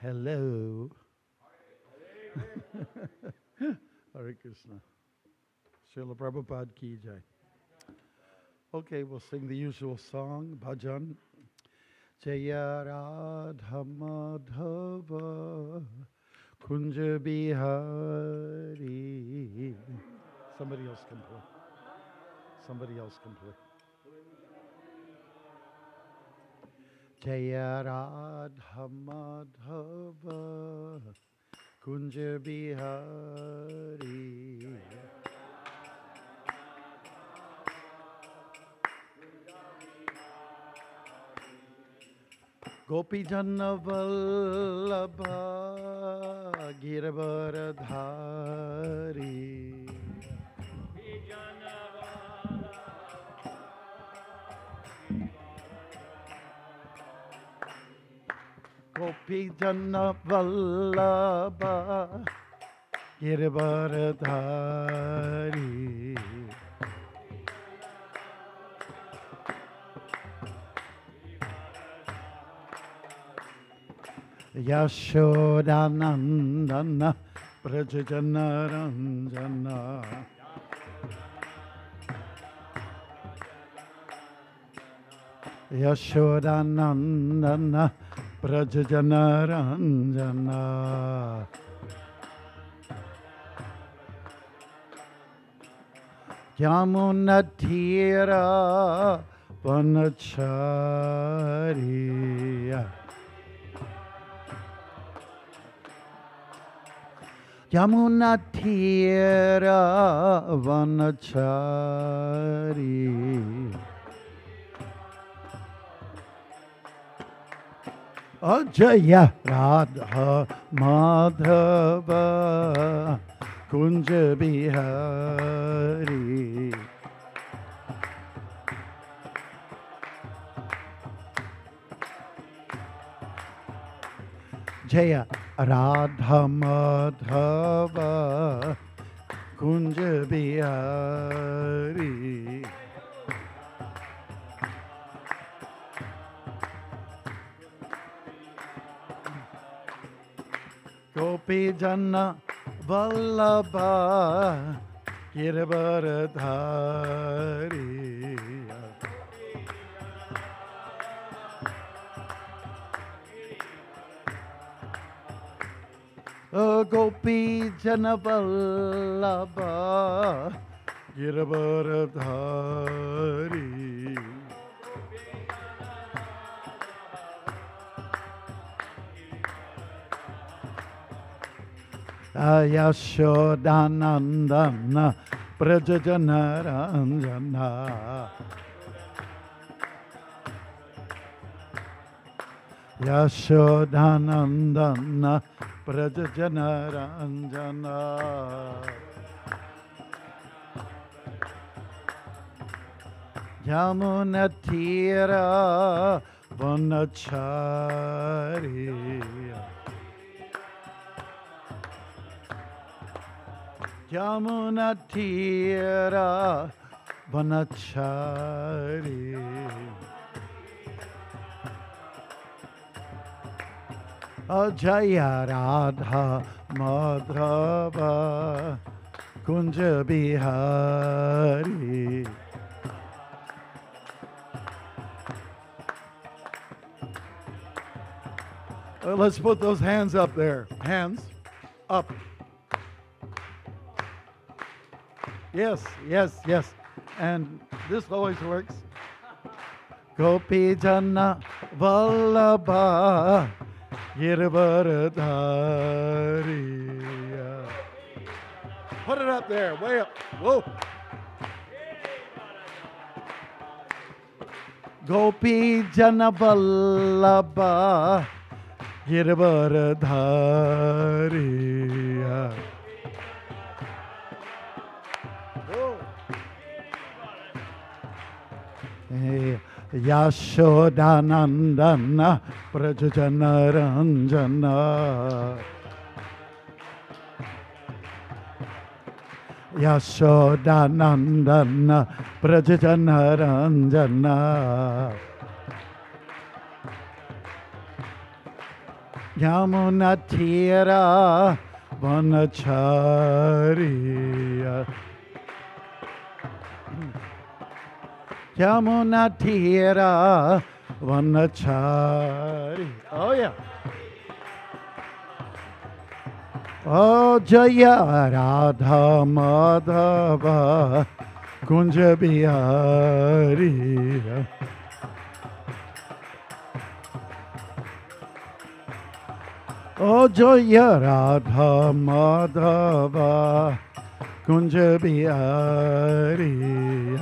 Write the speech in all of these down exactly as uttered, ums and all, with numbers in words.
Hello. Hare Krishna. Srila Prabhupada Ki Jai. Okay, we'll sing the usual song, bhajan. Jaya Radha Madhava Kunja Bihari. Somebody else can play. Somebody else can play. Jaya Radha Madhava Kunja Bihari. Gopi Janna Vallabha Girvaradhari. Gopi Janna Vallabha Girvaradhari. Yashodanandana Prajajana Ranjana. Yashodanandana Prajajana Ranjana. Yamunatira Vanachariya. Yamunatira Vanachari. Ajaya Radha Madhava Kunja Bihari. Jaya Radha Madhava Kunja Bihari. Gopi Janna Vallabha Girvaradhari. Oh, Gopi Janna Vallabha Girvaradhari. Yashodanandana Prajajana Ranjana. Yashodanandana Prajajana Ranjana. Yamunatira Vanachariya. Yamunatira Vanachari. Ajaya Radha Madhava Kunja Bihari. Uh, let's put those hands up there. Hands up. Yes, yes, yes. And this always works. Gopi Janna Vallabha Girvaradhari. Put it up there, way up. Whoa. Gopi Janna Vallabha Girvaradhari. Yashodanandana Prajajana Ranjana. Yashodanandana Prajajana Ranjana. Yamuna Tira Vanachariya. Yamuna Tira Vanachari. Oh, yeah. Oh, Jaya Radha Madhava Kunja Bihari. Oh, Jaya Radha Madhava Kunja Bihari.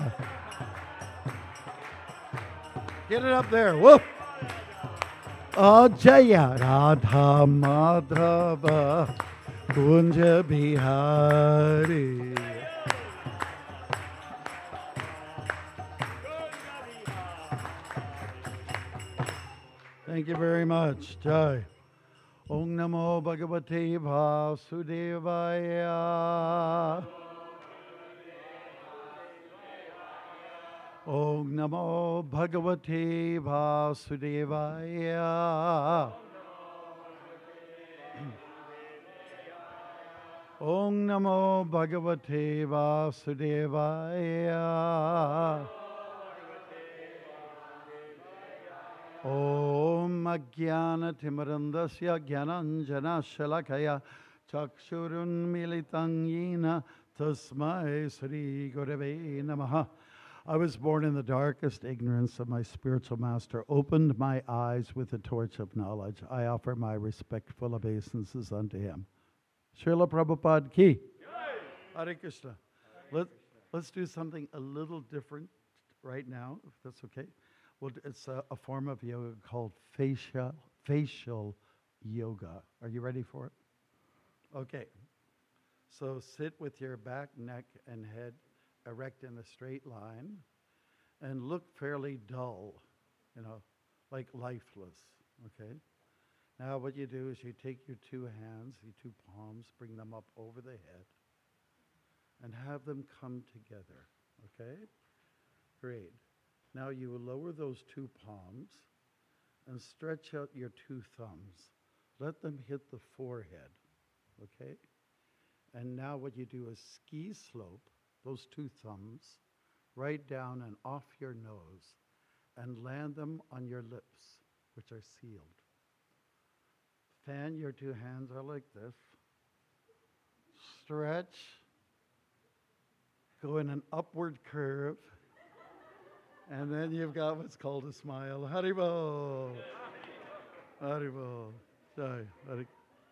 Get it up there. Whoop. Oh, Jaya Radha Madhava Kunja Bihari. Thank you very much, Jai. Om Namo Bhagavate Vasudevaya. Om Namo Bhagavate Vasudevaya. Om Namo Bhagavate Vasudevaya. Om Ajnana Timarandasya Jnananjana Shalakaya Chakshurun Militang Yena Tasmai Sri Gurave Namaha. I was born in the darkest ignorance of my spiritual master, opened my eyes with the torch of knowledge. I offer my respectful obeisances unto him. Srila Prabhupada ki. Hare Krishna. Let, let's do something a little different right now, if that's okay. Well, it's a, a form of yoga called facial, facial yoga. Are you ready for it? Okay. So sit with your back, neck, and head erect in a straight line and look fairly dull, you know, like lifeless, okay? Now what you do is you take your two hands, your two palms, bring them up over the head and have them come together, okay? Great. Now you will lower those two palms and stretch out your two thumbs. Let them hit the forehead, okay? And now what you do is ski slope those two thumbs right down and off your nose and land them on your lips, which are sealed. Fan your two hands are like this. Stretch. Go in an upward curve. And then you've got what's called a smile. Haribol. Haribol. Jai. Hari.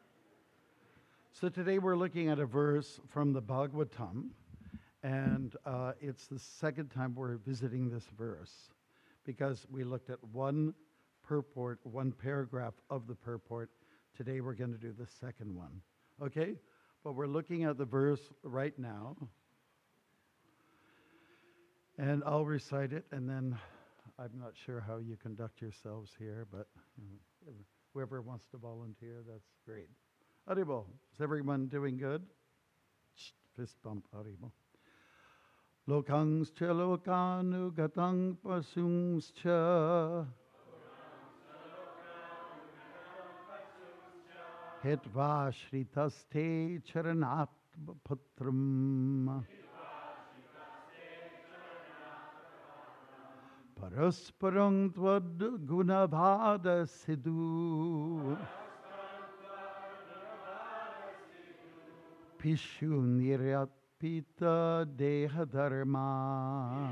So today we're looking at a verse from the Bhagavatam. And uh, it's the second time we're visiting this verse because we looked at one purport, one paragraph of the purport. Today we're going to do the second one, okay? But we're looking at the verse right now. And I'll recite it, and then I'm not sure how you conduct yourselves here, but you know, whoever wants to volunteer, that's great. Haribol. Is everyone doing good? Fist bump, Haribol. Lokangscha lokanugatang pasungscha Hitva shritaste charanat patram Parasparang tvad gunabhada sidhu Pishu niryat Pita Deha Dharma.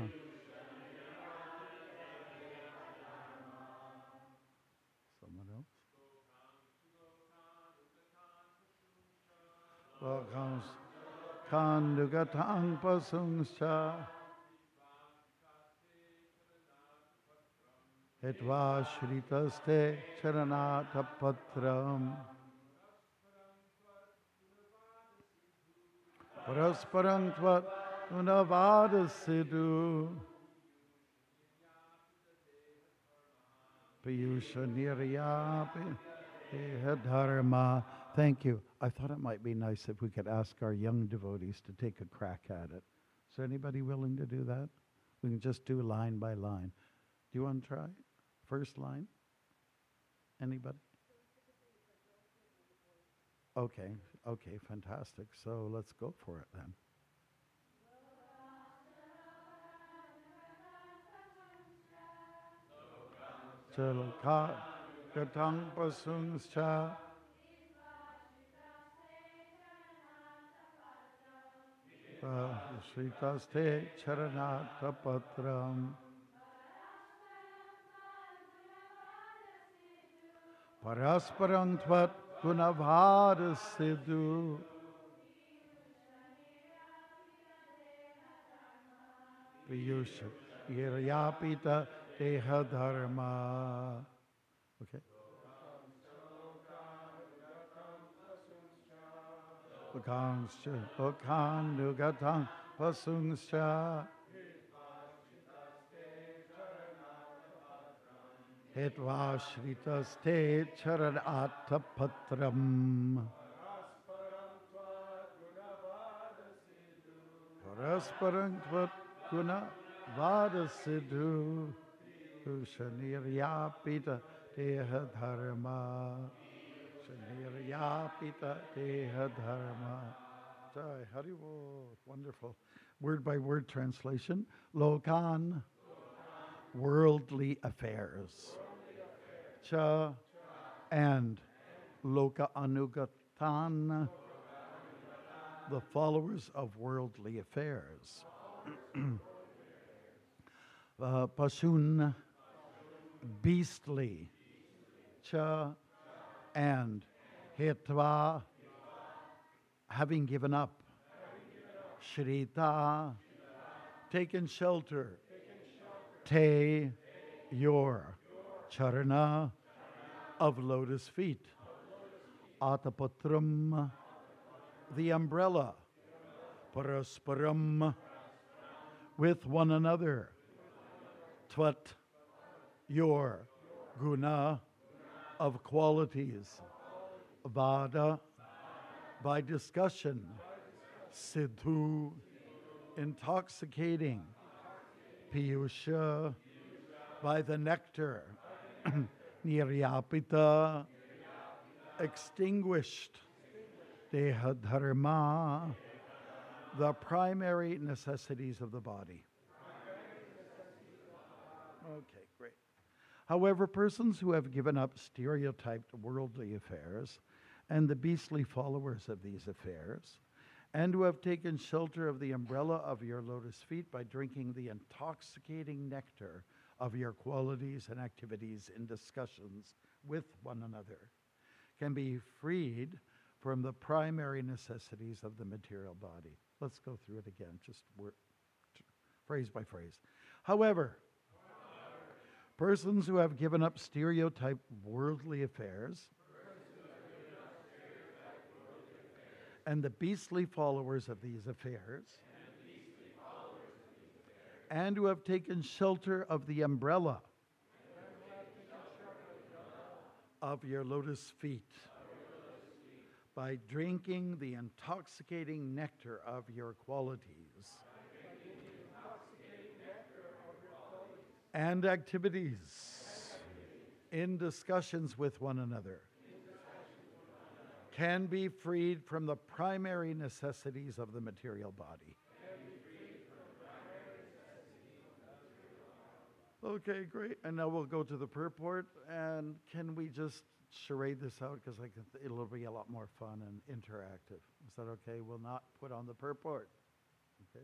Someone else? Lokans Kandugatang Pasungscha Hitva Shritaste Charanata Patram Parasparang tvat unavada sidhu Piyusha niryapi deha dharma. Thank you. I thought it might be nice if we could ask our young devotees to take a crack at it. Is anybody willing to do that? We can just do line by line. Do you want to try? First line? Anybody? Okay, okay, fantastic. So let's go for it then. Chalaka Gatang Pasungscha Shritaste Charanata Patram Parasparang Tvat Gunavada Siddhu Piyusha Yiryapita Deha Dharma. Okay. Lokanscha Lokandugatang Pasungscha Hetva Shritaste Charanata Patram Parasparang Tvat Guna Vada Siddhu Shanirya Deha Dharma Shanirya Deha Dharma. Jai Haribo. Wonderful. Word by word translation. Lokan, worldly affairs. Cha and Loka Anugatan, the followers of worldly affairs. uh, Pasun, beastly. Cha and Hetva, having given up. Shrita, taken shelter. Te, your. Charana, of lotus feet. Atapatram, the umbrella. Parasparam, with one another. Tvat, your. Guna, of qualities. Vada, by discussion. Siddhu, intoxicating. Piyusha, by the nectar. Niryapita, extinguished. Deha dharma, the primary necessities of the body. Okay, great. However, persons who have given up stereotyped worldly affairs and the beastly followers of these affairs, and who have taken shelter of the umbrella of your lotus feet by drinking the intoxicating nectar of your qualities and activities in discussions with one another, can be freed from the primary necessities of the material body. Let's go through it again, just word, phrase by phrase. However, persons who have given up stereotyped worldly affairs and the beastly followers of these affairs, and who have taken shelter of the umbrella of your lotus feet by drinking the intoxicating nectar of your qualities and activities in discussions with one another, can be freed from the primary necessities of the material body. Okay, great. And now we'll go to the purport. And can we just charade this out? Because I can th- it'll be a lot more fun and interactive. Is that okay? We'll not put on the purport. Okay.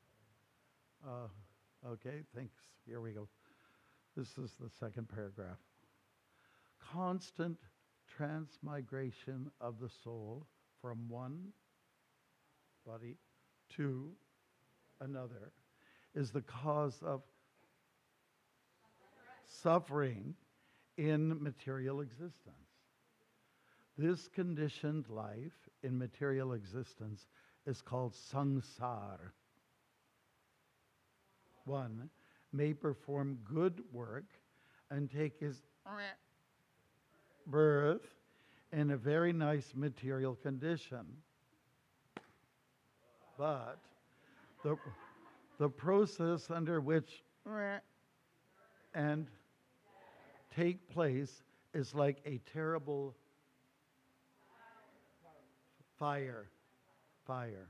Uh, okay, thanks. Here we go. This is the second paragraph. Constant transmigration of the soul from one body to another is the cause of suffering in material existence. This conditioned life in material existence is called samsara. One may perform good work and take his birth in a very nice material condition. But the, the process under which and take place is like a terrible Fire. Fire.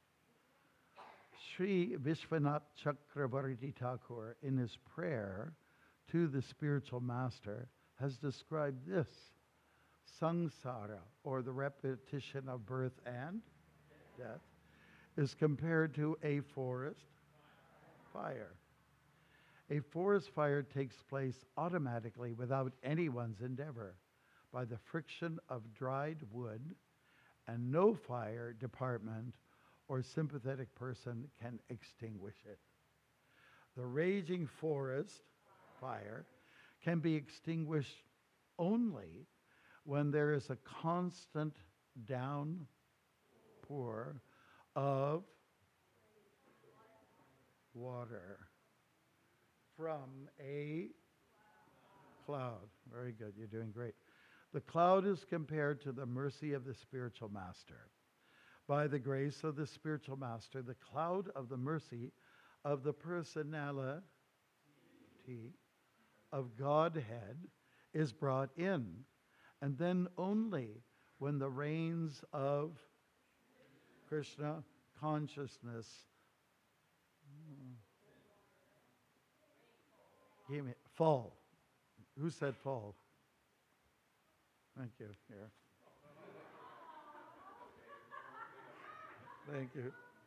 Sri Vishwanath Chakravarti Thakur, in his prayer to the spiritual master, has described this: samsara, or the repetition of birth and death, is compared to a forest fire. A forest fire takes place automatically without anyone's endeavor by the friction of dried wood, and no fire department or sympathetic person can extinguish it. The raging forest fire can be extinguished only when there is a constant downpour of water from a cloud. Very good, you're doing great. The cloud is compared to the mercy of the spiritual master. By the grace of the spiritual master, the cloud of the mercy of the personality of Godhead is brought in, and then only when the rains of Krishna consciousness Give me, fall. Who said fall? Thank you. Here. Thank you.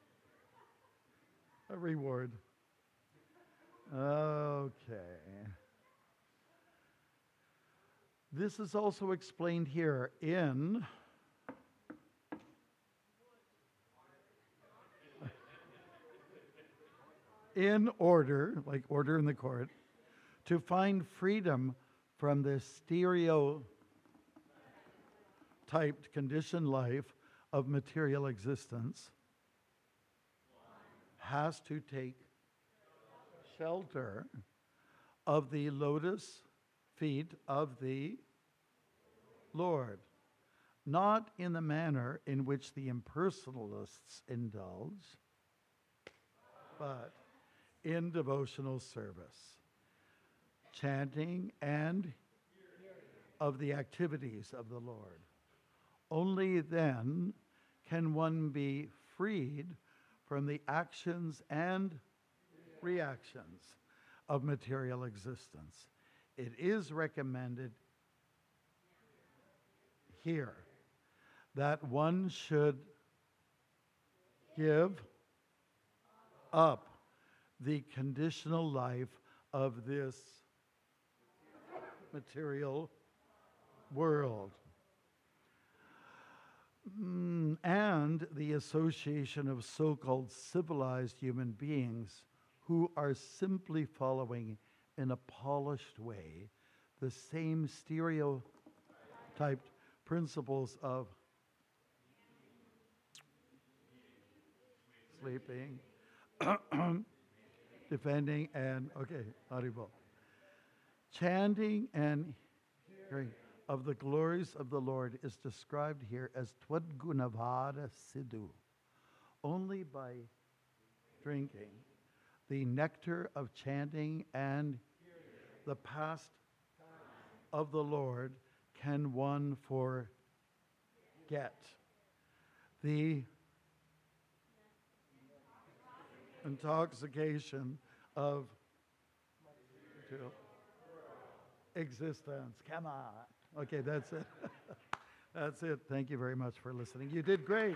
A reward. Okay. This is also explained here in in order, like order in the court, to find freedom from the stereotyped conditioned life of material existence, has to take shelter of the lotus feet of the Lord, not in the manner in which the impersonalists indulge, but in devotional service, chanting and of the activities of the Lord. Only then can one be freed from the actions and reactions of material existence. It is recommended here that one should give up the conditional life of this material world, mm, and the association of so-called civilized human beings who are simply following in a polished way the same stereotyped principles of sleeping, defending, and, okay, Haribol. Chanting and hearing of the glories of the Lord is described here as Twadgunavada Siddhu, only by drinking the nectar of chanting and the past of the Lord can one forget the intoxication of existence. Come on. Okay, that's it. That's it. Thank you very much for listening. You did great.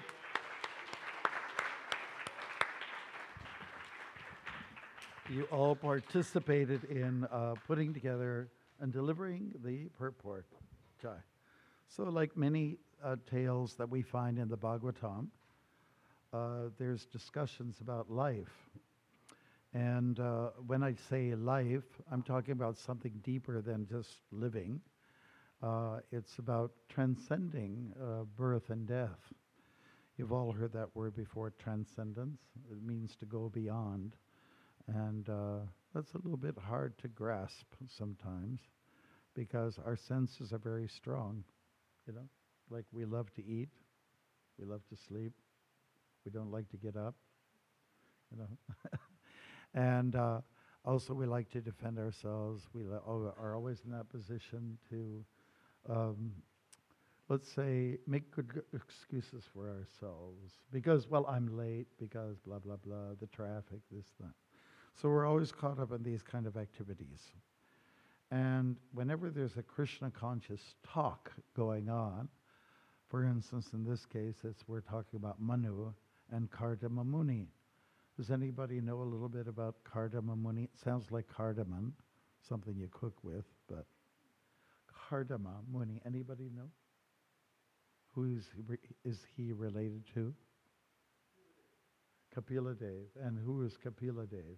You all participated in uh, putting together and delivering the purport. Jai. So like many uh, tales that we find in the Bhagavatam, uh, there's discussions about life. And uh, when I say life, I'm talking about something deeper than just living. Uh, it's about transcending uh, birth and death. You've all heard that word before, transcendence. It means to go beyond. And uh, that's a little bit hard to grasp sometimes because our senses are very strong, you know? Like we love to eat, we love to sleep, we don't like to get up, you know? And uh, also we like to defend ourselves. We le- are always in that position to um, let's say, make good g- excuses for ourselves because, well, I'm late because blah, blah, blah, the traffic, this, that. So we're always caught up in these kind of activities. And whenever there's a Krishna conscious talk going on, for instance, in this case, it's we're talking about Manu and Kardama Muni. Does anybody know a little bit about Kardama Muni? It sounds like cardamom, something you cook with, but Kardama Muni, anybody know? Who is he, re- is he related to? Kapila Dev. And who is Kapila Dev?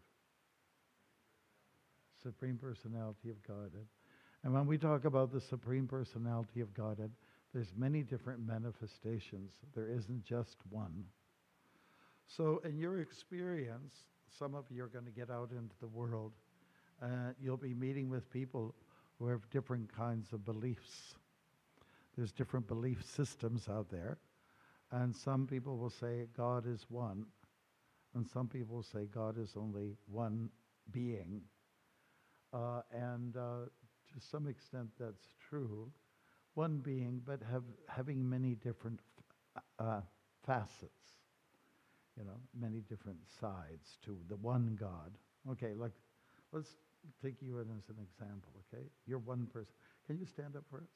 Supreme Personality of Godhead. And when we talk about the Supreme Personality of Godhead, there's many different manifestations. There isn't just one. So in your experience, some of you are going to get out into the world. Uh, you'll be meeting with people who have different kinds of beliefs. There's different belief systems out there. And some people will say God is one. And some people will say God is only one being. Uh, and uh, to some extent that's true. One being, but have, having many different f- uh, facets. You know, many different sides to the one God. Okay, like, let's take you in as an example, okay? You're one person. Can you stand up for us?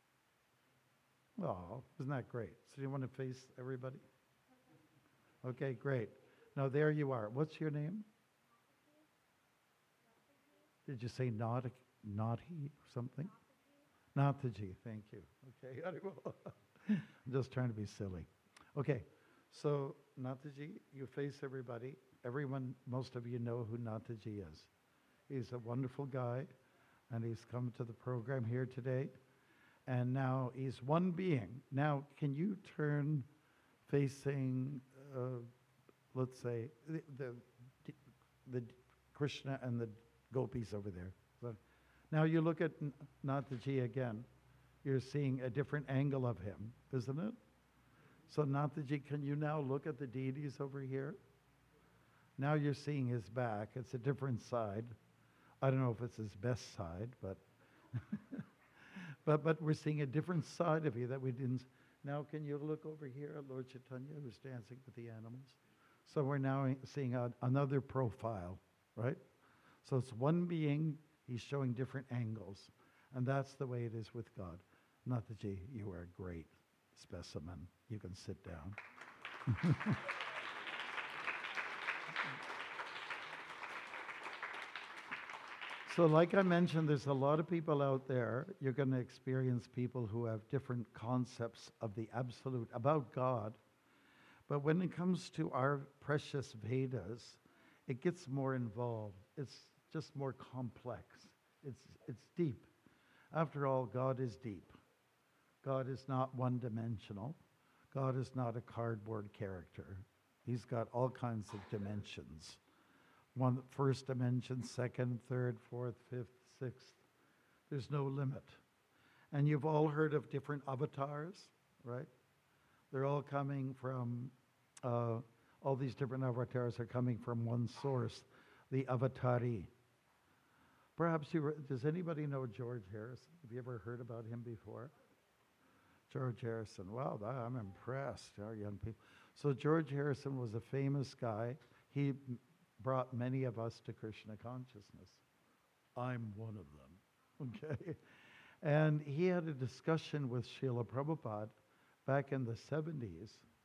Oh, isn't that great? So you want to face everybody? Okay, great. Now there you are. What's your name? Did you say naughty, naughty or something? Nataji, thank you. Okay, I'm just trying to be silly. Okay, so Nataji, you face everybody. Everyone, most of you know who Nataji is. He's a wonderful guy, and he's come to the program here today. And now he's one being. Now, can you turn facing, uh, let's say, the, the, the Krishna and the gopis over there. So now you look at N- Nataji again. You're seeing a different angle of him, isn't it? So Nataji, can you now look at the deities over here? Now you're seeing his back. It's a different side. I don't know if it's his best side, but but but we're seeing a different side of you that we didn't. Now can you look over here at Lord Chaitanya, who's dancing with the animals? So we're now seeing a, another profile, right? So it's one being. He's showing different angles, and that's the way it is with God. Nataji, you are a great specimen. You can sit down. So like I mentioned, there's a lot of people out there. You're going to experience people who have different concepts of the absolute, about God. But when it comes to our precious Vedas, it gets more involved. It's just more complex. It's, it's deep. After all, God is deep. God is not one-dimensional. God is not a cardboard character. He's got all kinds of dimensions. One first dimension, second, third, fourth, fifth, sixth. There's no limit. And you've all heard of different avatars, right? They're all coming from, uh, all these different avatars are coming from one source, the avatari. Perhaps you, re- does anybody know George Harrison? Have you ever heard about him before? George Harrison, wow, that, I'm impressed, our young people. So George Harrison was a famous guy. He m- brought many of us to Krishna consciousness. I'm one of them, okay? And he had a discussion with Srila Prabhupada back in the seventies,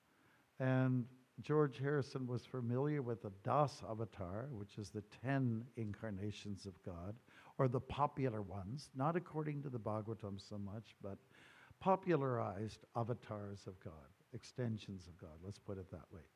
and George Harrison was familiar with the Das avatar, which is the ten incarnations of God, or the popular ones, not according to the Bhagavatam so much, but popularized avatars of God, extensions of God, let's put it that way.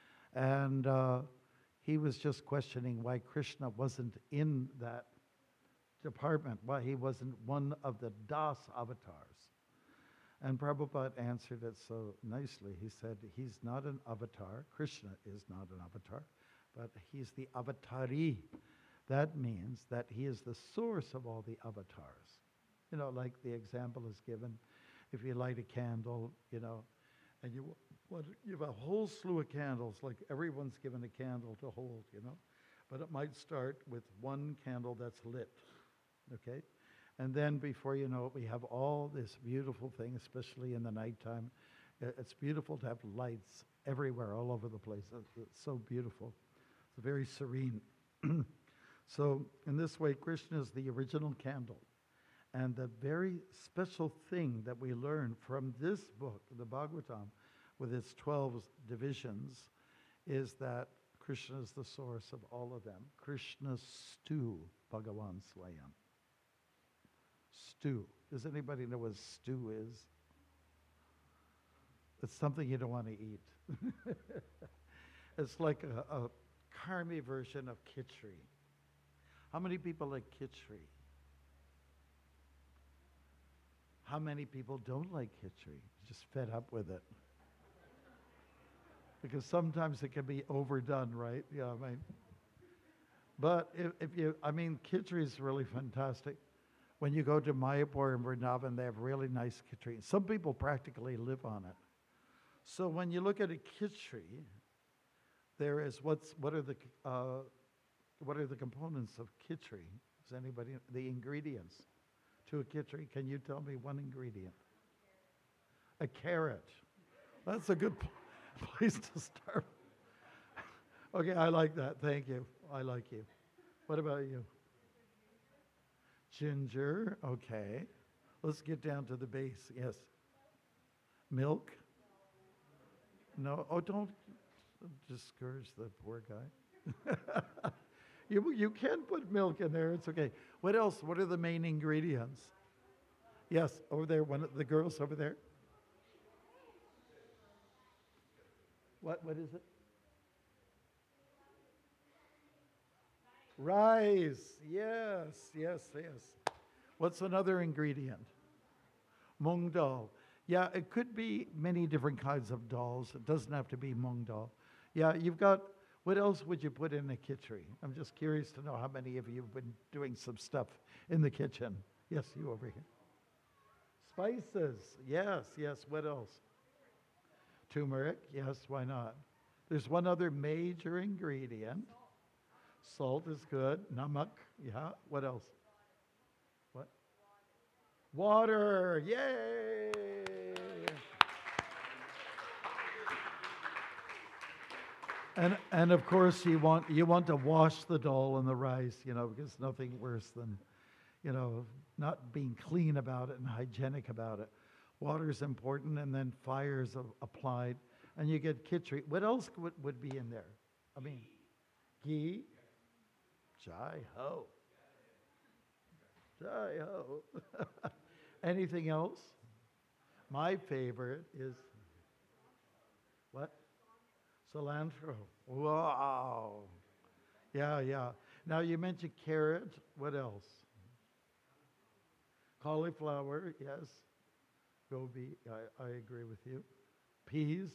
And uh, he was just questioning why Krishna wasn't in that department, why he wasn't one of the Das avatars. And Prabhupada answered it so nicely. He said, he's not an avatar. Krishna is not an avatar, but he's the avatari. That means that he is the source of all the avatars. You know, like the example is given, if you light a candle, you know, and you what, you have a whole slew of candles, like everyone's given a candle to hold, you know, but it might start with one candle that's lit, okay? And then before you know it, we have all this beautiful thing, especially in the nighttime. I- It's beautiful to have lights everywhere, all over the place. It's it's so beautiful. It's very serene. So in this way, Krishna is the original candle. And the very special thing that we learn from this book, the Bhagavatam, with its twelve divisions, is that Krishna is the source of all of them. Krishna stu Bhagavan Swayam. Stew. Does anybody know what stew is? It's something you don't want to eat. It's like a, a Karmi version of khichdi. How many people like khichdi? How many people don't like khichdi? Just fed up with it. Because sometimes it can be overdone, right? Yeah, I mean. But if, if you, I mean, khichdi is really fantastic. When you go to Mayapur and Vrindavan, they have really nice khichdi. Some people practically live on it. So when you look at a khichdi, there is what's what are the uh, what are the components of khichdi? Does anybody the ingredients to a khichdi? Can you tell me one ingredient? A carrot. That's a good pl- place to start. Okay, I like that. Thank you. I like you. What about you? Ginger. Okay. Let's get down to the base. Yes. Milk. No. Oh, don't discourage the poor guy. you you can put milk in there. It's okay. What else? What are the main ingredients? Yes, over there. One of the girls over there. What what is it? Rice. Yes, yes, yes. What's another ingredient? Mung dal. Yeah, it could be many different kinds of dals. It doesn't have to be mung dal. Yeah, you've got, what else would you put in a khichdi? I'm just curious to know how many of you have been doing some stuff in the kitchen. Yes, you over here. Spices. Yes, yes. What else? Turmeric. Yes, why not? There's one other major ingredient. Salt is good. Namak. Yeah. What else? What? Water. Yay! And and of course you want you want to wash the dal and the rice, you know, because nothing worse than, you know, not being clean about it and hygienic about it. Water is important, and then fire is a- applied, and you get khichdi. What else would, would be in there? I mean, ghee. Jai ho. Jai ho. Anything else? My favorite is what? Cilantro. Wow. Yeah, yeah. Now you mentioned carrot. What else? Cauliflower, yes. Gobi, I, I agree with you. Peas.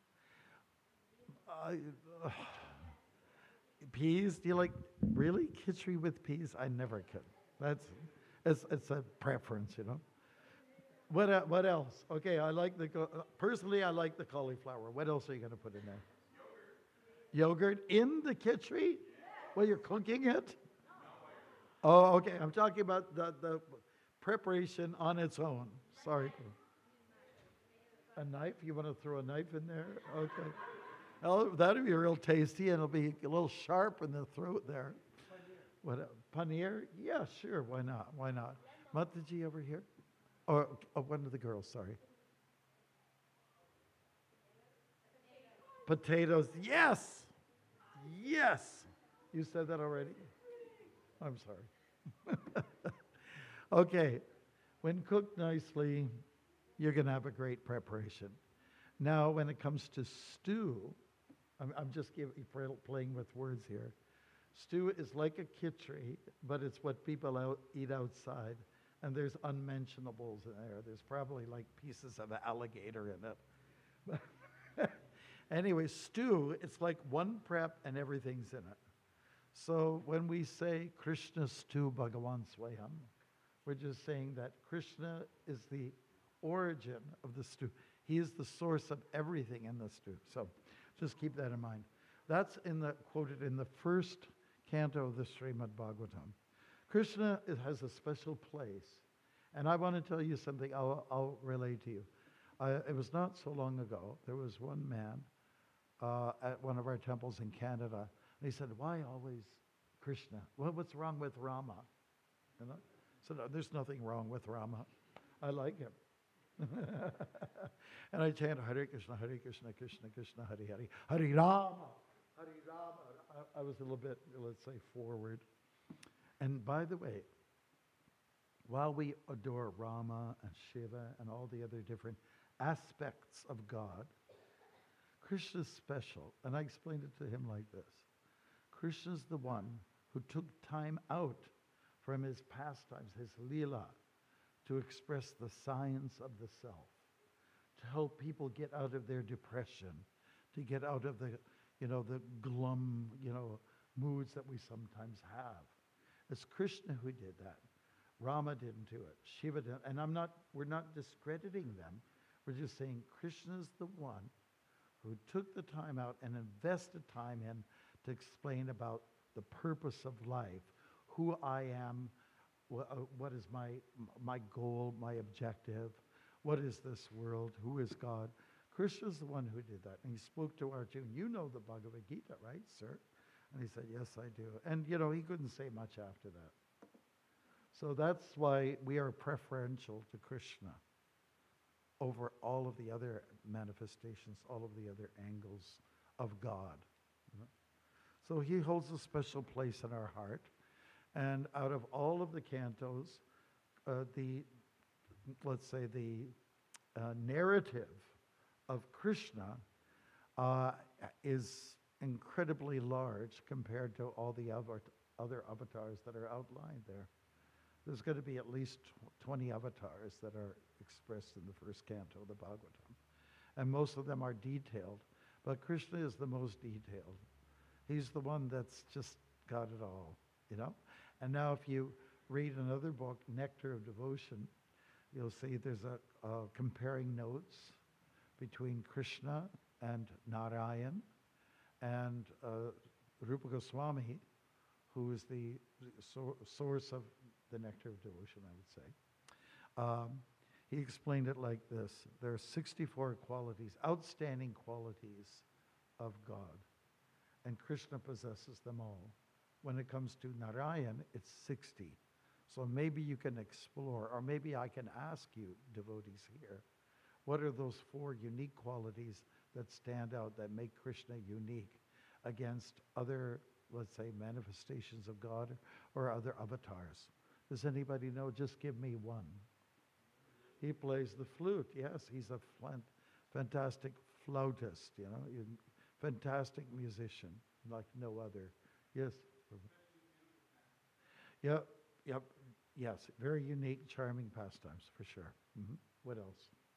I, uh, peas, do you like, really? Khichdi with peas? I never could. That's, it's, it's a preference, you know. What, uh, what else? Okay, I like the, uh, personally, I like the cauliflower. What else are you going to put in there? Yogurt in the khichdi? Well, you're cooking it? Oh, okay. I'm talking about the, the preparation on its own. Sorry. A knife? You want to throw a knife in there? Okay. Well, that'll be real tasty, and it'll be a little sharp in the throat there. What? uh, Paneer? Yeah, sure. Why not? Why not? Mataji over here? Or oh, one of the girls, sorry. Potatoes. Yes. Yes. You said that already? I'm sorry. Okay. When cooked nicely, you're going to have a great preparation. Now, when it comes to stew, I'm, I'm just give, playing with words here. Stew is like a khichdi, but it's what people out, eat outside. And there's unmentionables in there. There's probably like pieces of alligator in it. Anyway, stew, it's like one prep and everything's in it. So when we say Krishna stew Bhagavan Swayam, we're just saying that Krishna is the origin of the stew. He is the source of everything in the stew. So just keep that in mind. That's in the quoted in the first canto of the Srimad Bhagavatam. Krishna is, has a special place. And I want to tell you something I'll, I'll relate to you. I, it was not so long ago, there was one man uh, at one of our temples in Canada. And he said, why always Krishna? Well, what's wrong with Rama? You know? So no, there's nothing wrong with Rama. I like him. And I chant Hare Krishna, Hare Krishna, Krishna Krishna, Hare Hare, Hare Rama, Hare Rama. I, I was a little bit, let's say, forward. And by the way, while we adore Rama and Shiva and all the other different aspects of God, Krishna's special. And I explained it to him like this. Krishna's the one who took time out from his pastimes, his Leela, to express the science of the self, to help people get out of their depression, to get out of the, you know, the glum, you know, moods that we sometimes have. It's Krishna who did that. Rama didn't do it. Shiva didn't. And I'm not, we're not discrediting them. We're just saying Krishna's the one who took the time out and invested time in to explain about the purpose of life, who I am, wh- uh, what is my, my goal, my objective, what is this world, who is God. Krishna's the one who did that. And he spoke to Arjuna, you know the Bhagavad Gita, right, sir? And he said, yes, I do. And, you know, he couldn't say much after that. So that's why we are preferential to Krishna over all of the other manifestations, all of the other angles of God. You know? So he holds a special place in our heart. And out of all of the cantos, uh, the, let's say, the uh, narrative of Krishna uh, is incredibly large compared to all the other, other avatars that are outlined there. There's going to be at least twenty avatars that are expressed in the first canto of the Bhagavatam. And most of them are detailed, but Krishna is the most detailed. He's the one that's just got it all, you know? And now if you read another book, Nectar of Devotion, you'll see there's a, a comparing notes between Krishna and Narayan, and uh, Rupa Goswami, who is the so- source of the Nectar of Devotion, I would say. Um, he explained it like this. There are sixty-four qualities, outstanding qualities of God, and Krishna possesses them all. When it comes to Narayan, it's sixty. So maybe you can explore, or maybe I can ask you, devotees here, what are those four unique qualities that stand out, that make Krishna unique against other, let's say, manifestations of God or other avatars? Does anybody know? Just give me one. He plays the flute. Yes, he's a fantastic flautist, you know, fantastic musician, like no other. Yes. Yep, yep, yes, very unique, charming pastimes, for sure. Mm-hmm. What else?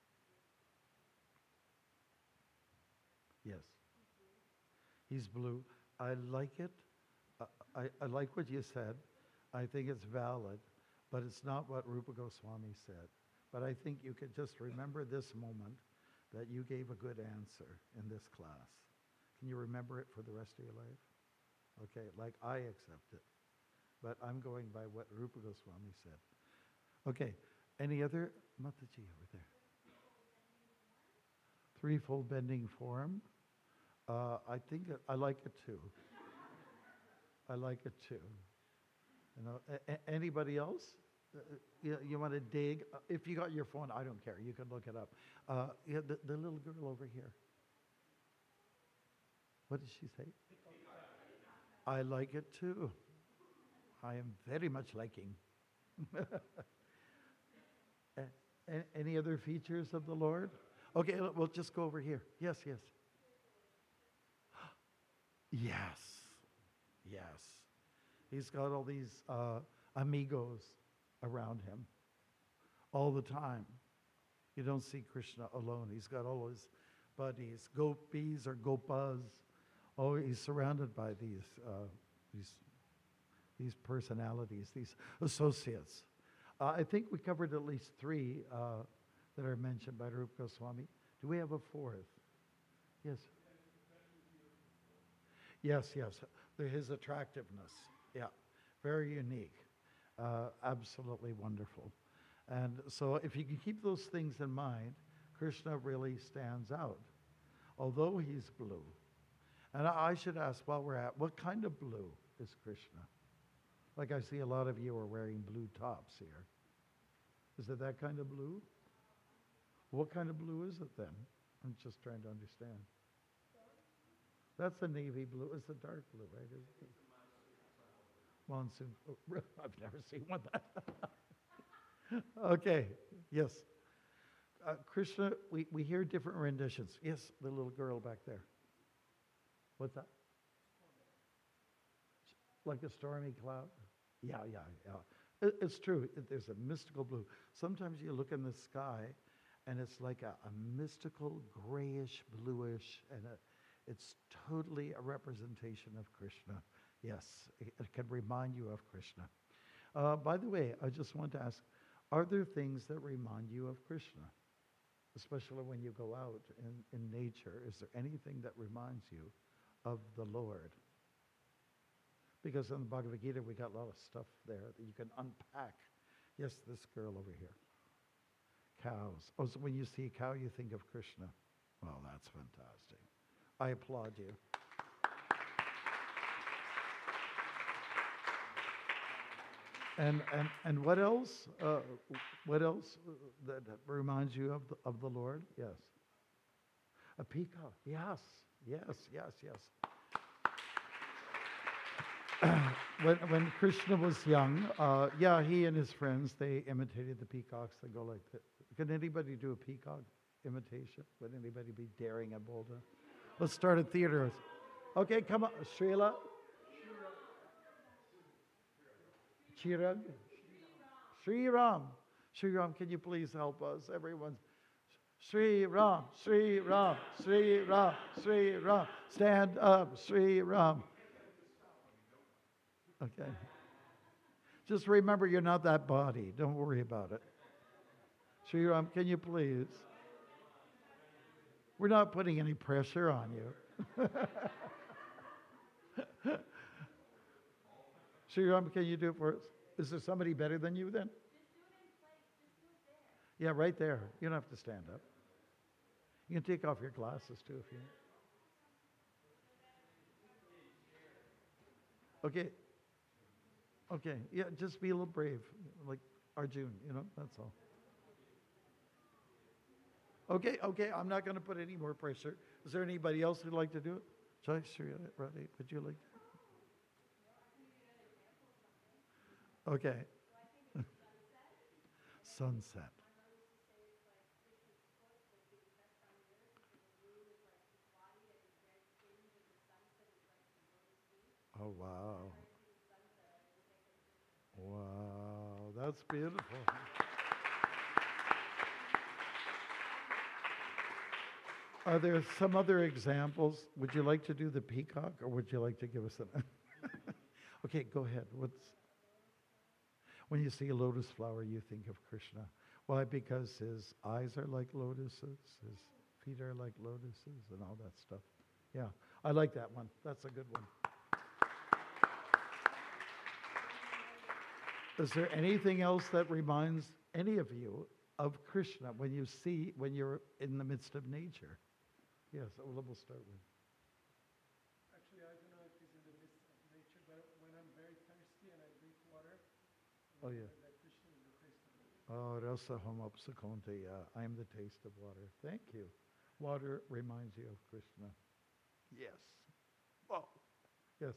Yes. He's blue. I like it. Uh, I, I like what you said. I think it's valid, but it's not what Rupa Goswami said. But I think you could just remember this moment that you gave a good answer in this class. Can you remember it for the rest of your life? Okay, like I accept it. But I'm going by what Rupa Goswami said. Okay, any other? Mataji over there. Threefold bending form. Uh, I think it, I like it too. I like it too. You know, a- a- anybody else? Uh, you, you want to dig? Uh, if you got your phone, I don't care. You can look it up. Uh, yeah, the, the little girl over here. What did she say? I like it too. I am very much liking. A- a- any other features of the Lord? Okay, l- we'll just go over here. Yes, yes. Yes, yes. He's got all these uh, amigos around him all the time. You don't see Krishna alone. He's got all his buddies, gopis or gopas. Oh, he's surrounded by these uh, these these personalities, these associates. Uh, I think we covered at least three uh, that are mentioned by Rupa Goswami. Do we have a fourth? Yes. Yes, yes. The- His attractiveness. Yeah, very unique. Uh, absolutely wonderful. And so if you can keep those things in mind, Krishna really stands out, although he's blue. And I I should ask while we're at, what kind of blue is Krishna? Like I see a lot of you are wearing blue tops here. Is it that kind of blue? What kind of blue is it then? I'm just trying to understand. That's the navy blue. It's the dark blue, right? Isn't it? Monsoon. Oh, I've never seen one that. Okay, yes. Uh, Krishna, we, we hear different renditions. Yes, the little girl back there. What's that? Like a stormy cloud? Yeah, yeah, yeah. It, it's true. It, there's a mystical blue. Sometimes you look in the sky, and it's like a, a mystical grayish, bluish, and a, it's totally a representation of Krishna. Yes, it, it can remind you of Krishna. Uh, by the way, I just want to ask, are there things that remind you of Krishna? Especially when you go out in, in nature, is there anything that reminds you of the Lord? Because in the Bhagavad Gita, we got a lot of stuff there that you can unpack. Yes, this girl over here. Cows. Oh, so when you see a cow, you think of Krishna. Well, that's fantastic. I applaud you. And, and, and what else? Uh, what else that reminds you of the, of the Lord? Yes. A peacock. Yes, yes, yes, yes. when, when Krishna was young, uh, yeah, he and his friends, they imitated the peacocks. They go like this. Can anybody do a peacock imitation? Would anybody be daring and bold? Let's start a theater. Okay, come on. Srila. Chirag? Sri Ram. Sri Ram, can you please help us? Everyone. Sri Ram, Sri Ram, Sri Ram, Sri Ram. Stand up, Sri Ram. Okay. Just remember you're not that body. Don't worry about it. Sri Ram, can you please? We're not putting any pressure on you. Sri Ram, can you do it for us? Is there somebody better than you then? Yeah, right there. You don't have to stand up. You can take off your glasses too if you want. Okay. Okay. Yeah, just be a little brave, like Arjun, you know, that's all. Okay, okay, I'm not going to put any more pressure. Is there anybody else who'd like to do it? Joyce, Radhe, would you like to? Okay. Sunset. Oh, wow. Wow, that's beautiful. Are there some other examples? Would you like to do the peacock, or would you like to give us an... Okay, go ahead. What's... When you see a lotus flower, you think of Krishna. Why? Because his eyes are like lotuses, his feet are like lotuses, and all that stuff. Yeah, I like that one. That's a good one. Is there anything else that reminds any of you of Krishna when you see, when you're in the midst of nature? Yes, we'll start with. Actually, I don't know if it's in the midst of nature, but when I'm very thirsty and I drink water, Oh, yeah. that Krishna is the taste of it. Oh, Rasa Hom Apsakonte, I am the taste of water. Thank you. Water reminds you of Krishna. Yes. Oh, yes.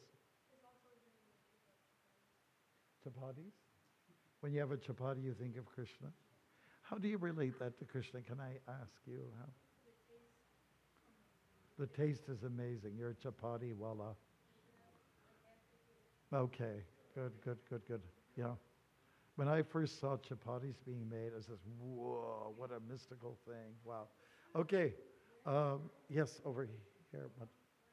Chapatis? When you have a chapati, you think of Krishna. How do you relate that to Krishna? Can I ask you how? The taste is amazing. You're a chapati wala. Okay, good, good, good, good. Yeah. When I first saw chapatis being made, I said, whoa, what a mystical thing. Wow. Okay. Um, yes, over here. What?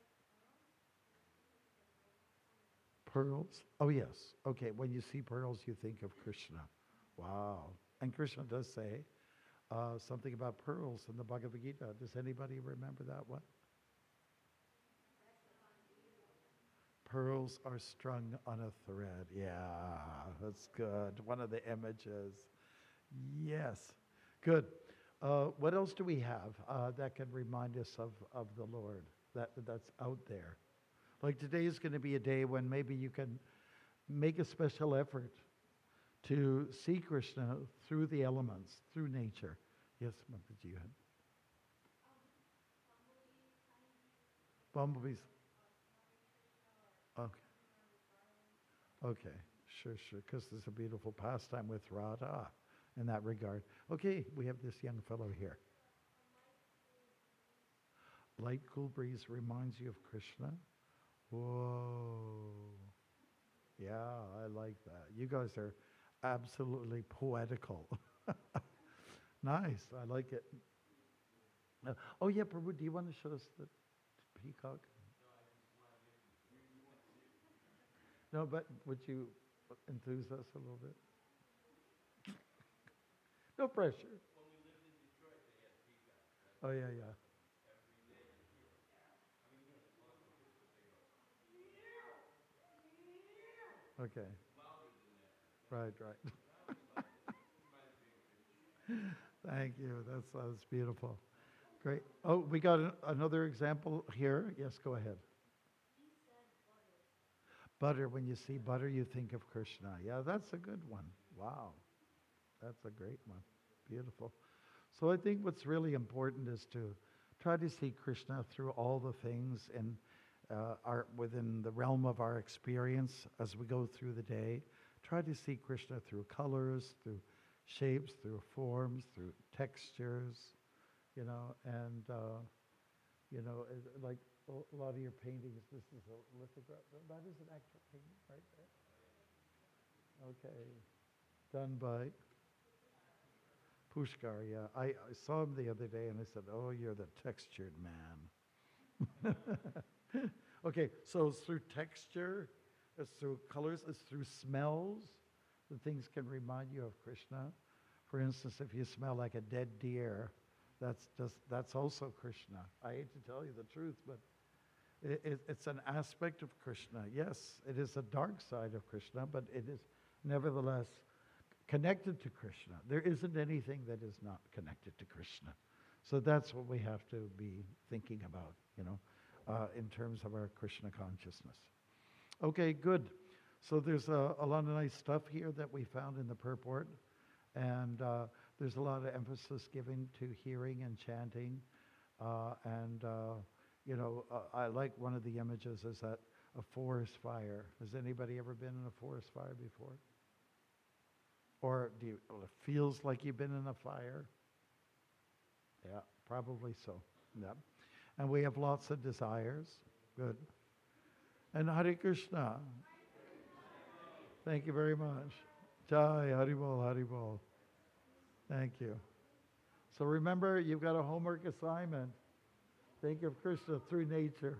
Pearls? Oh, yes. Okay, when you see pearls, you think of Krishna. Wow. And Krishna does say uh, something about pearls in the Bhagavad Gita. Does anybody remember that one? pearls are strung on a thread. Yeah, that's good. One of the images. Yes, good. Uh, what else do we have uh, that can remind us of, of the Lord that that's out there? Like today is going to be a day when maybe you can make a special effort to see Krishna through the elements, through nature. Yes, Mataji, you had. Bumblebees. Okay. Okay. Sure, sure. Because there's a beautiful pastime with Radha in that regard. Okay, we have this young fellow here. Light cool breeze reminds you of Krishna. Whoa. Yeah, I like that. You guys are absolutely poetical. Nice. I like it. Uh, oh, yeah, Prabhu, do you want to show us the peacock? No, but would you enthuse us a little bit? No pressure. Oh, yeah, yeah. Okay. Right, right. Thank you. That's, that's beautiful. Great. Oh, we got an, another example here. Yes, go ahead. Butter, when you see butter, you think of Krishna. Yeah, that's a good one. Wow. That's a great one. Beautiful. So I think what's really important is to try to see Krishna through all the things in uh, our, within the realm of our experience as we go through the day. Try to see Krishna through colors, through shapes, through forms, through textures, you know, and, uh, you know, it- like a lot of your paintings, this is a lithograph. That is an actual painting right there. Okay. Done by Pushkar, yeah. I, I saw him the other day and I said, oh, you're the textured man. Okay, so it's through texture, it's through colors, it's through smells. The things can remind you of Krishna. For instance, if you smell like a dead deer, that's just that's also Krishna. I hate to tell you the truth, but it, it, it's an aspect of Krishna. Yes, it is a dark side of Krishna, but it is nevertheless connected to Krishna. There isn't anything that is not connected to Krishna. So that's what we have to be thinking about, you know, uh, in terms of our Krishna consciousness. Okay, good. So there's a, a lot of nice stuff here that we found in the purport. And uh, there's a lot of emphasis given to hearing and chanting. Uh, and, uh, you know, uh, I like one of the images is that a forest fire. Has anybody ever been in a forest fire before? Or do you, well, it feels like you've been in a fire? Yeah, probably so. Yeah. And we have lots of desires. Good. And Hare Krishna. Thank you very much. Jai, Haribol, Haribol. Thank you. So remember, you've got a homework assignment. Think of Krishna through nature.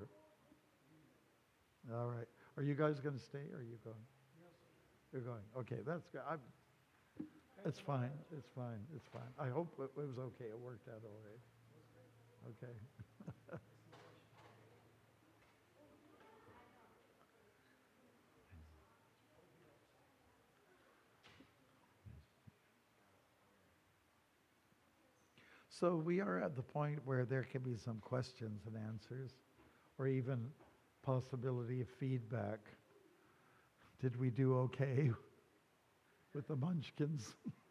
All right. Are you guys going to stay or are you going? You're going. Okay, that's good. I'm, it's fine. It's fine. It's fine. I hope it, it was okay. It worked out all right. Okay. So we are at the point where there can be some questions and answers, or even possibility of feedback. Did we do okay with the munchkins?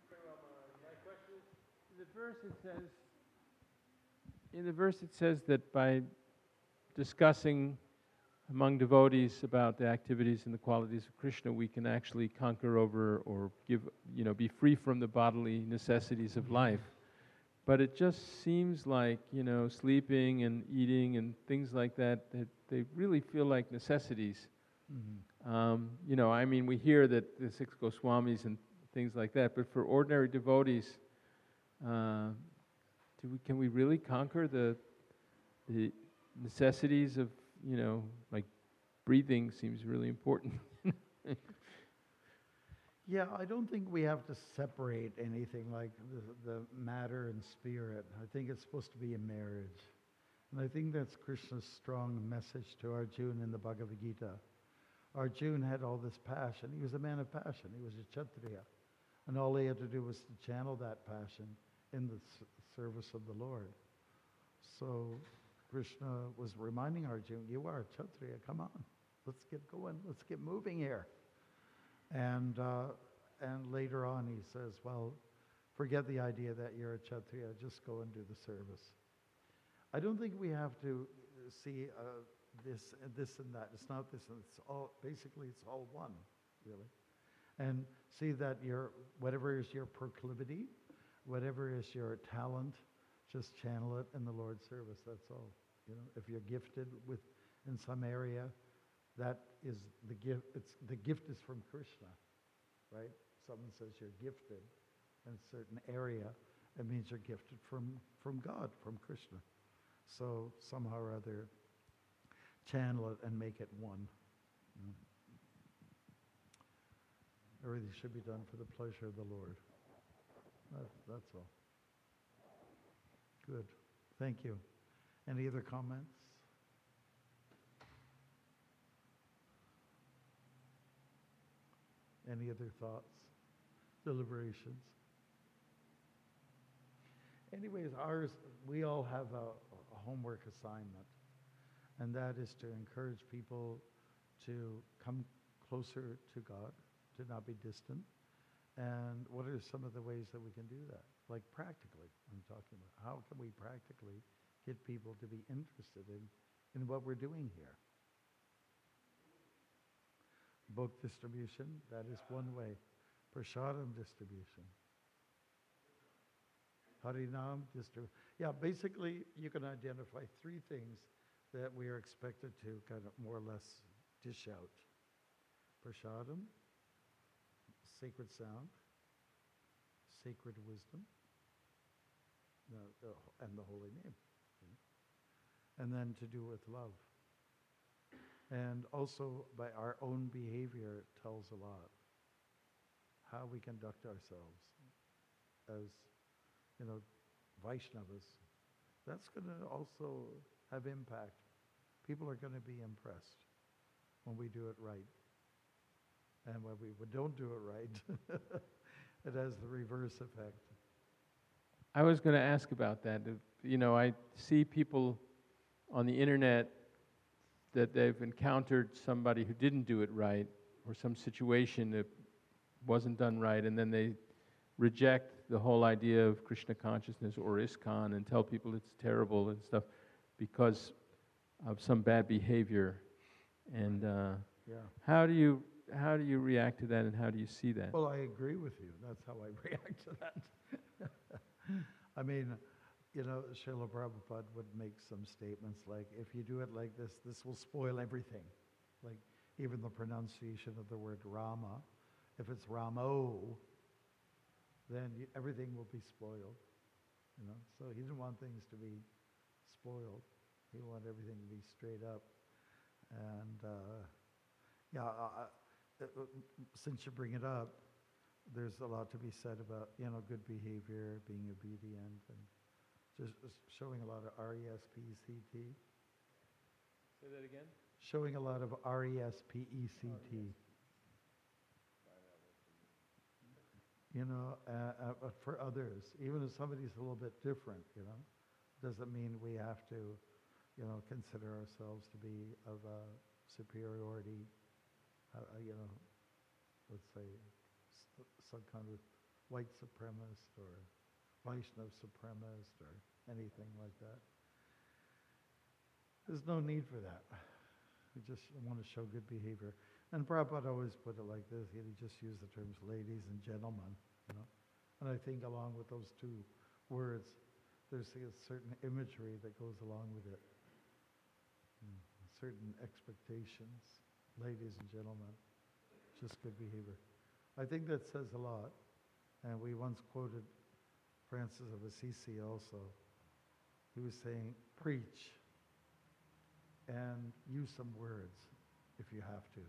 In the verse it says, in the verse it says that by discussing among devotees about the activities and the qualities of Krishna, we can actually conquer over or give, you know, be free from the bodily necessities of life. But it just seems like, you know, sleeping and eating and things like that, that they really feel like necessities. Mm-hmm. Um, you know, I mean, we hear that the six Goswamis and things like that, but for ordinary devotees, uh, do we, can we really conquer the the necessities of, you know, like breathing seems really important. Yeah, I don't think we have to separate anything like the, the matter and spirit. I think it's supposed to be a marriage. And I think that's Krishna's strong message to Arjuna in the Bhagavad Gita. Arjun had all this passion. He was a man of passion. He was a Kshatriya. And all he had to do was to channel that passion in the s- service of the Lord. So Krishna was reminding Arjun, you are a Kshatriya, come on. Let's get going. Let's get moving here. And, uh, and later on he says, well, forget the idea that you're a Kshatriya. Just go and do the service. I don't think we have to see uh, this and this and that. It's not this and it's all, basically it's all one, really. And see that your, whatever is your proclivity, whatever is your talent, just channel it in the Lord's service, that's all. You know, if you're gifted with, in some area, that is the gift, it's, the gift is from Krishna, right? Someone says you're gifted in a certain area, it means you're gifted from, from God, from Krishna. So somehow or other, channel it and make it one. You know? Everything should be done for the pleasure of the Lord. That, that's all. Good. Thank you. Any other comments? Any other thoughts? Deliberations? Anyways, ours, we all have a, a homework assignment, and that is to encourage people to come closer to God, to not be distant. And what are some of the ways that we can do that? Like practically, I'm talking about. How can we practically get people to be interested in, in what we're doing here? Book distribution, that is one way. Prasadam distribution. Harinam distribution. Yeah, basically you can identify three things that we are expected to kind of more or less dish out. Prasadam, sacred sound, sacred wisdom, the, the, and the holy name. You know? And then to do with love. And also by our own behavior tells a lot. How we conduct ourselves as, you know, Vaishnavas. That's going to also have impact. People are going to be impressed when we do it right. And when we don't do it right, it has the reverse effect. I was going to ask about that. If, you know, I see people on the internet that they've encountered somebody who didn't do it right, or some situation that wasn't done right, and then they reject the whole idea of Krishna consciousness or ISKCON and tell people it's terrible and stuff because of some bad behavior. And uh, Yeah. how do you how do you react to that, and how do you see that? Well, I agree with you. That's how I react to that. I mean, you know, Srila Prabhupada would make some statements like, if you do it like this, this will spoil everything. Like even the pronunciation of the word Rama. If it's Ramo, then you, everything will be spoiled. You know, so he didn't want things to be spoiled. He wanted everything to be straight up. And uh, yeah, uh, uh, since you bring it up, there's a lot to be said about, you know, good behavior, being obedient, and just, just showing a lot of R E S P E C T. Say that again? Showing a lot of R E S P E C T. You know, uh, uh, for others, even if somebody's a little bit different, you know, doesn't mean we have to, you know, consider ourselves to be of a superiority, uh, uh, you know, let's say s- some kind of white supremacist or Vaishnava supremacist or anything like that. There's no need for that. We just want to show good behavior. And Prabhupada always put it like this, he just used the terms ladies and gentlemen, you know. And I think along with those two words, there's a certain imagery that goes along with it. Mm, certain expectations, ladies and gentlemen, just good behavior. I think that says a lot. And we once quoted Francis of Assisi also. He was saying, preach and use some words if you have to.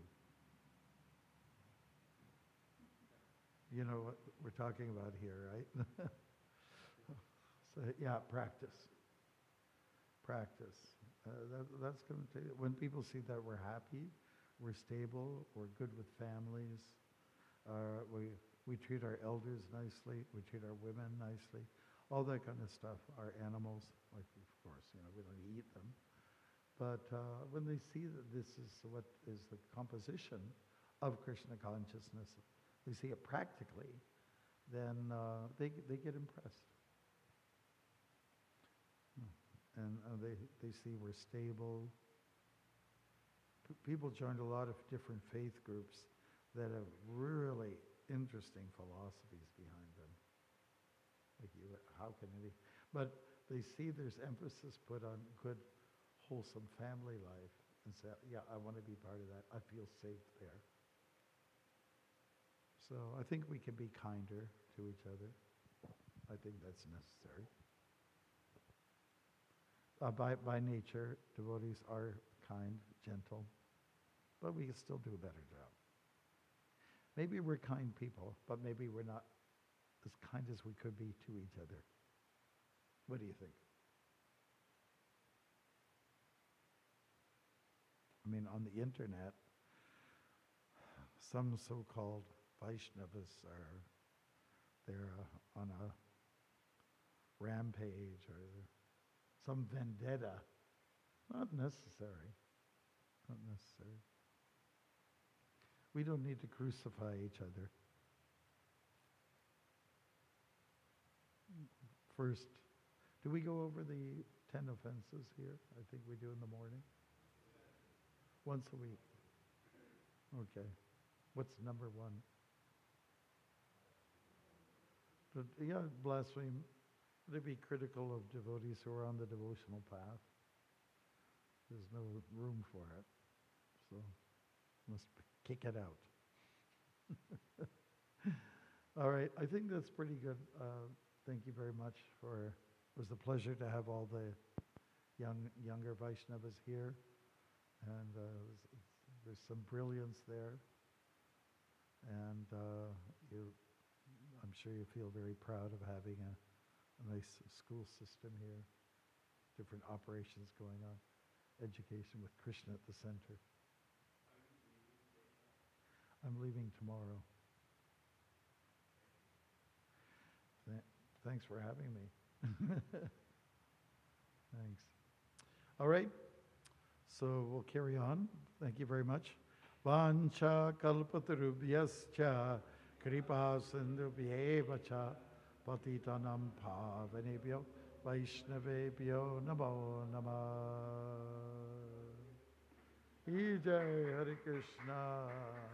You know what we're talking about here, right? So yeah, practice. Practice. Uh, that, that's going to take, when people see that we're happy, we're stable, we're good with families, uh, we, we treat our elders nicely, we treat our women nicely, all that kind of stuff. Our animals, like of course, you know, we don't eat them. But uh, when they see that this is what is the composition of Krishna consciousness, they see it practically, then uh, they, they get impressed. And uh, they, they see we're stable. P- people joined a lot of different faith groups that have really interesting philosophies behind them. Like you, how can it be? But they see there's emphasis put on good, wholesome family life and say, yeah, I want to be part of that. I feel safe there. So I think we can be kinder to each other. I think that's necessary. Uh, by, by nature, devotees are kind, gentle, but we can still do a better job. Maybe we're kind people, but maybe we're not as kind as we could be to each other. What do you think? I mean, on the internet, some so-called Vaishnavas are, they're uh, on a rampage or some vendetta. Not necessary. Not necessary. We don't need to crucify each other. First, do we go over the ten offenses here? I think we do in the morning. Once a week. Okay. What's number one? But, yeah, blaspheme. To be critical of devotees who are on the devotional path. There's no room for it. So, must kick it out. All right, I think that's pretty good. Uh, thank you very much for, it was a pleasure to have all the young younger Vaishnavas here. And uh, it was, it's, there's some brilliance there. And uh, you, I'm sure you feel very proud of having a a nice school system here, different operations going on, education with Krishna at the center. I'm leaving tomorrow. Th- thanks for having me. Thanks. All right, so we'll carry on. Thank you very much. Vancha kalpatarubhyascha kripa sindhubhyeva cha patitanam pavanebhyo vaishnavebhyo namo namah. Jai Hare Krishna.